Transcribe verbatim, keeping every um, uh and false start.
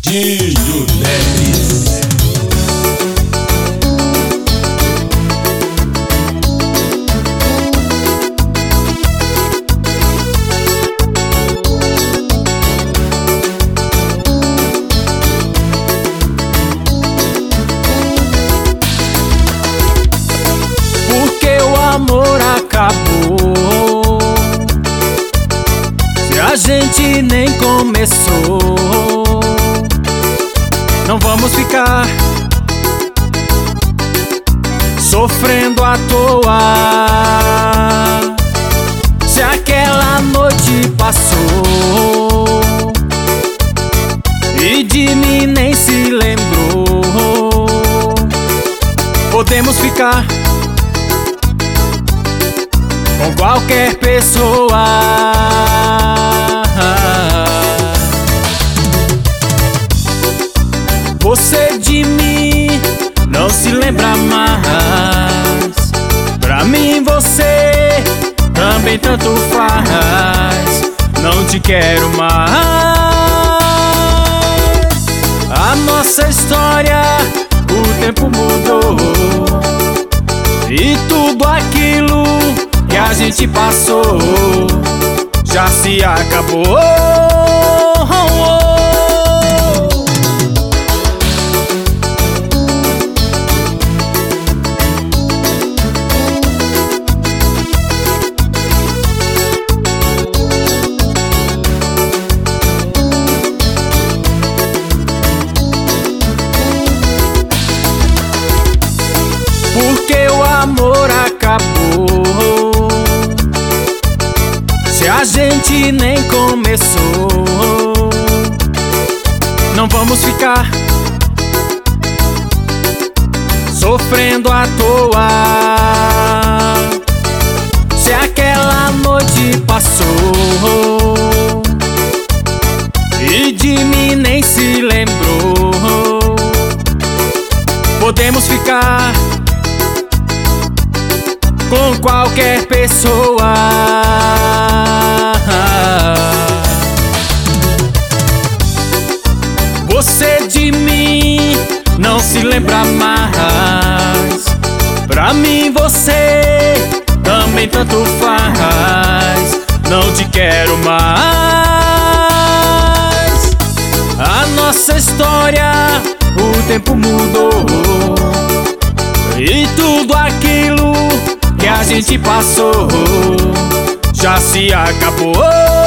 Dinho Neves. Porque o amor acabou, se a gente nem começou. Não vamos ficar sofrendo à toa, se aquela noite passou e de mim nem se lembrou. Podemos ficar com qualquer pessoa, você de mim não se lembra mais. Pra mim você também tanto faz. Não te quero mais. A nossa história, o tempo mudou, e tudo aquilo que a gente passou já se acabou. Porque o amor acabou, se a gente nem começou. Não vamos ficar sofrendo à toa, se aquela noite passou e de mim nem se lembrou. Podemos ficar com qualquer pessoa, você de mim não se lembra mais. Pra mim você também tanto faz. Não te quero mais. A nossa história, o tempo mudou, e tudo aquilo que a gente passou já se acabou.